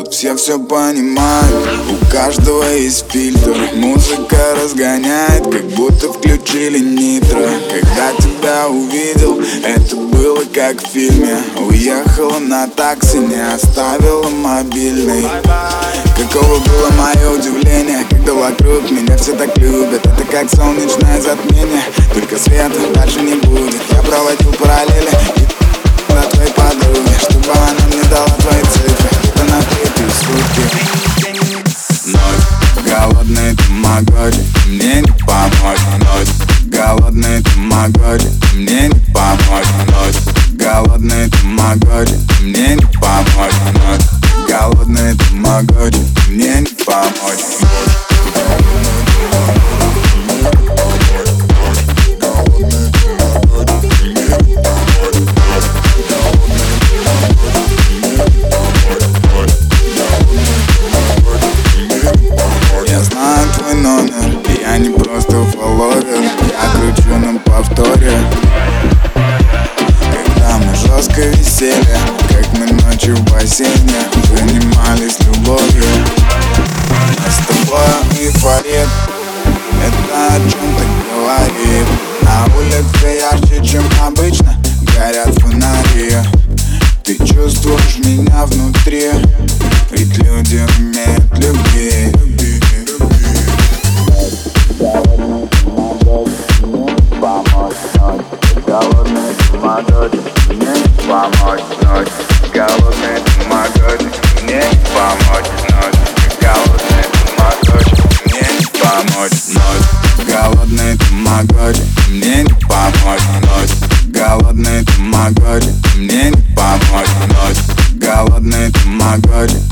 все понимают, у каждого есть фильтр. Музыка разгоняет, как будто включили нитро. Когда тебя увидел, это было как в фильме. Уехала на такси, не оставила мобильный. Каково было мое удивление, когда вокруг меня все так любят. Это как солнечное затмение, только света дальше не будет. Я проводил параллели и на твоей подруге, чтобы она мне дала твои цифры. Это на 3 сутки. Ночь, голодный тамагочи, мне не помочь. Ночь, голодный тамагочи, мне не помочь. Ночь, голодный тамагочи, мне не помочь. Ночь, голодный тамагочи, мне не помочь. Я знаю твой номер, я не просто фолловер. Я кручу на повторе, когда мы жестко висели, как мы ночью в бассейне занимались любовью. А с тобой эйфорит, это о чем-то говорит. На улице ярче, чем обычно, горят фонари. Ты чувствуешь меня внутри, ведь люди умеют любить. Голодный тамагочи, мне не помочь. Ночь, голодный тамагочи, мне не помочь. Ночь, голодный тамагочи, мне не помочь. Ночь, голодный тамагочи, мне не помочь. Ночь, голодный тамагочи, мне не помочь. Ночь, голодный тамагочи.